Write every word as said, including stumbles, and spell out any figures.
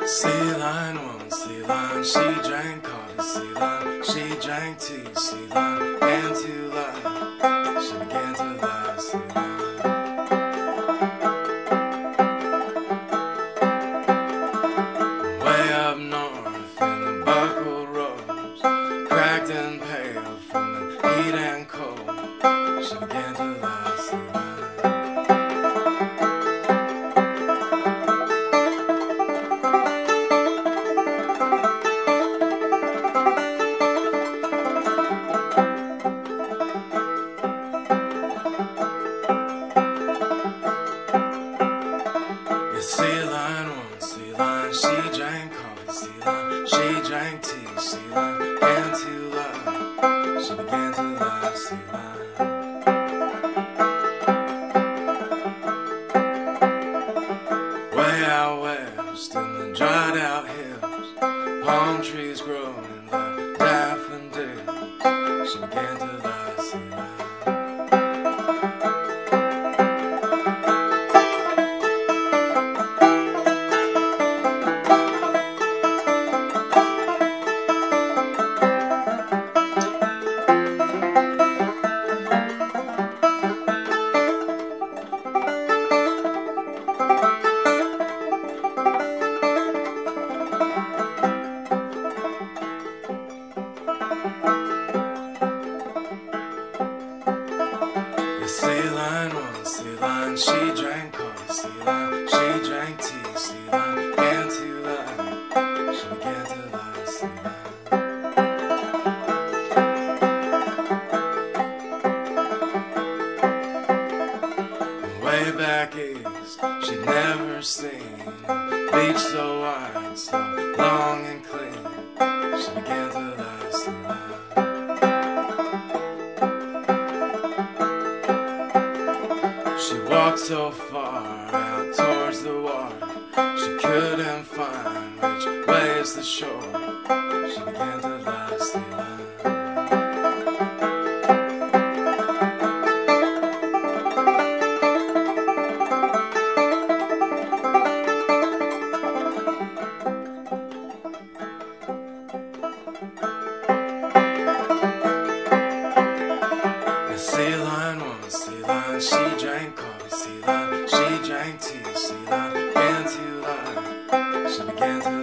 Sea lion, woman, sea lion, she drank coffee, sea lion, she drank tea, sea lion, and to lie, she began to lie, sea lion. Way up north in the buckled roads, cracked and pale from the heat and cold, she began to lie, sea lion. Sea lion, woman, sea lion, she drank coffee, sea lion, she drank tea, sea lion, and to lie, she began to lie, sea lion. Way out west in the dried out hills, palm trees growing like daffodils, she began to lie, sea lion. Sea lion, woman, sea lion, she drank coffee, sea lion, she drank tea, sea lion, and to lie, she began to lie, sea lion. Way back east, she'd never seen a beach so wide, so long and clean, she began to lie, sea lion. She walked so far out towards the water, she couldn't find which way's the shore, she began to lie, sea lion. Sea lion, woman, sea lion, she drank coffee, sea lion, she drank tea, sea lion, and to lie, she began to